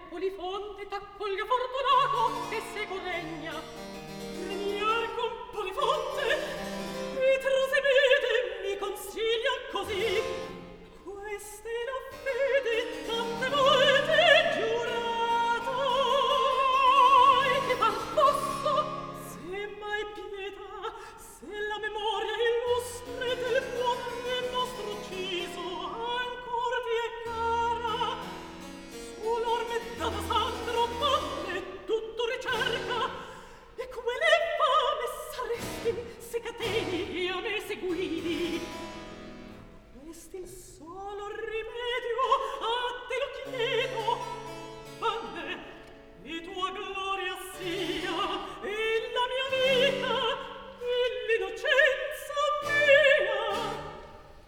Polifonte t'accoglia fortunato e seco regna. Regnier con Polifonte, mi trasemete, mi consiglia così.